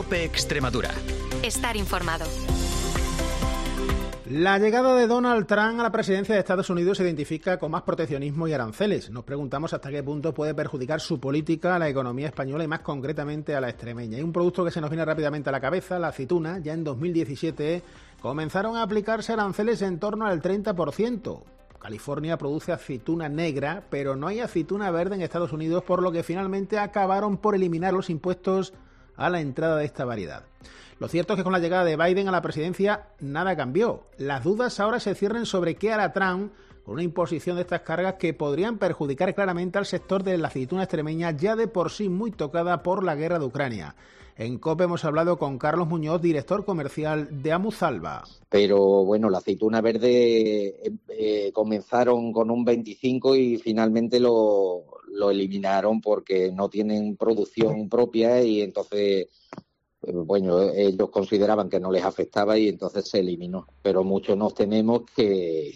COPE Extremadura. Estar informado. La llegada de Donald Trump a la presidencia de Estados Unidos se identifica con más proteccionismo y aranceles. Nos preguntamos hasta qué punto puede perjudicar su política a la economía española y más concretamente a la extremeña. Hay un producto que se nos viene rápidamente a la cabeza, la aceituna. Ya en 2017 comenzaron a aplicarse aranceles en torno al 30%. California produce aceituna negra, pero no hay aceituna verde en Estados Unidos, por lo que finalmente acabaron por eliminar los impuestos a la entrada de esta variedad. Lo cierto es que con la llegada de Biden a la presidencia nada cambió. Las dudas ahora se cierran sobre qué hará Trump con una imposición de estas cargas que podrían perjudicar claramente al sector de la aceituna extremeña, ya de por sí muy tocada por la guerra de Ucrania. En COPE hemos hablado con Carlos Muñoz, director comercial de Amuzalva. Pero bueno, la aceituna verde comenzaron con un 25 y finalmente lo eliminaron porque no tienen producción propia y entonces... Bueno, ellos consideraban que no les afectaba y entonces se eliminó. Pero muchos nos tememos que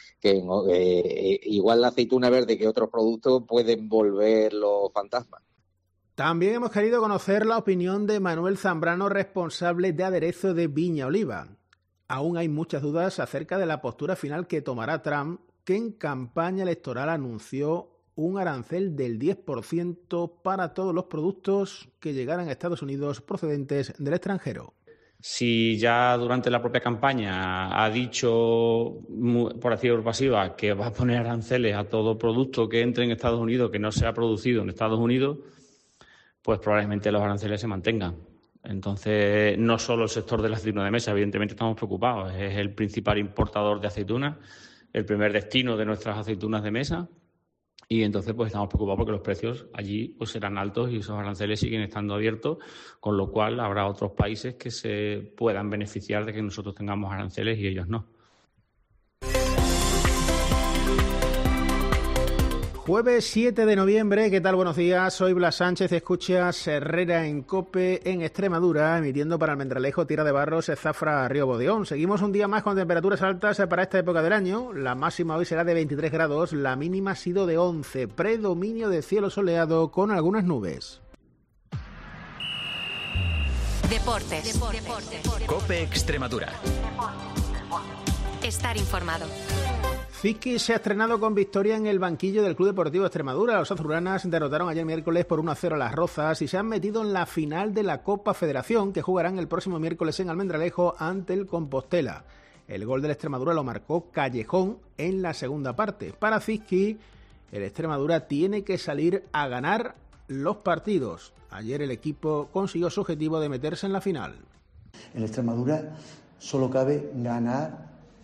igual la aceituna verde que otros productos pueden volver los fantasmas. También hemos querido conocer la opinión de Manuel Zambrano, responsable de aderezo de Viña Oliva. Aún hay muchas dudas acerca de la postura final que tomará Trump, que en campaña electoral anunció un arancel del 10% para todos los productos que llegaran a Estados Unidos procedentes del extranjero. Si ya durante la propia campaña ha dicho, por activa o por pasiva, que va a poner aranceles a todo producto que entre en Estados Unidos que no sea producido en Estados Unidos, pues probablemente los aranceles se mantengan. Entonces, no solo el sector de la aceituna de mesa, evidentemente estamos preocupados, es el principal importador de aceitunas, el primer destino de nuestras aceitunas de mesa. Y entonces pues estamos preocupados porque los precios allí pues serán altos y esos aranceles siguen estando abiertos, con lo cual habrá otros países que se puedan beneficiar de que nosotros tengamos aranceles y ellos no. Jueves 7 de noviembre, ¿qué tal? Buenos días, soy Blas Sánchez, escuchas Herrera en COPE en Extremadura, emitiendo para Almendralejo, Tierra de Barros, Zafra, Río Bodeón. Seguimos un día más con temperaturas altas para esta época del año. La máxima hoy será de 23 grados, la mínima ha sido de 11, predominio de cielo soleado con algunas nubes. Deportes. COPE Extremadura. Estar informado. Fiski se ha estrenado con victoria en el banquillo del Club Deportivo Extremadura. Los azulgranas derrotaron ayer miércoles por 1-0 a las Rozas y se han metido en la final de la Copa Federación, que jugarán el próximo miércoles en Almendralejo ante el Compostela. El gol del Extremadura lo marcó Callejón en la segunda parte. Para Fiski, el Extremadura tiene que salir a ganar los partidos. Ayer el equipo consiguió su objetivo de meterse en la final. En Extremadura solo cabe ganar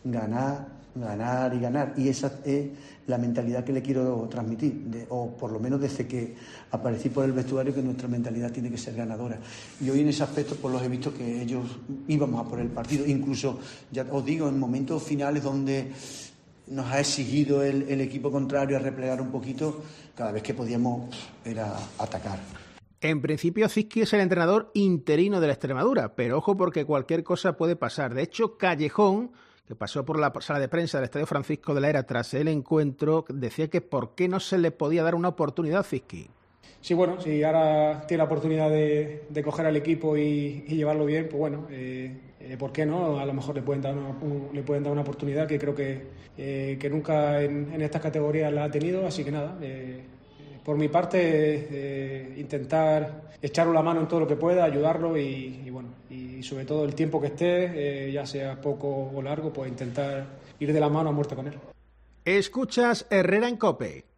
y ganar, y esa es la mentalidad que le quiero transmitir, o por lo menos desde que aparecí por el vestuario, que nuestra mentalidad tiene que ser ganadora. Y hoy en ese aspecto pues los he visto que ellos íbamos a por el partido, incluso, ya os digo, en momentos finales donde nos ha exigido el equipo contrario a replegar un poquito, cada vez que podíamos era atacar. En principio, Fiski es el entrenador interino de la Extremadura, pero ojo porque cualquier cosa puede pasar. De hecho, Callejón, que pasó por la sala de prensa del Estadio Francisco de la Era tras el encuentro, decía que por qué no se le podía dar una oportunidad a Fiski. Sí, bueno, si ahora tiene la oportunidad de coger al equipo y llevarlo bien, pues bueno, ¿por qué no? A lo mejor le pueden dar una oportunidad que creo que nunca en estas categorías la ha tenido, así que nada, por mi parte intentar echarle la mano en todo lo que pueda, ayudarlo y bueno, y sobre todo el tiempo que esté, ya sea poco o largo, pues intentar ir de la mano a muerte con él. Escuchas Herrera en COPE.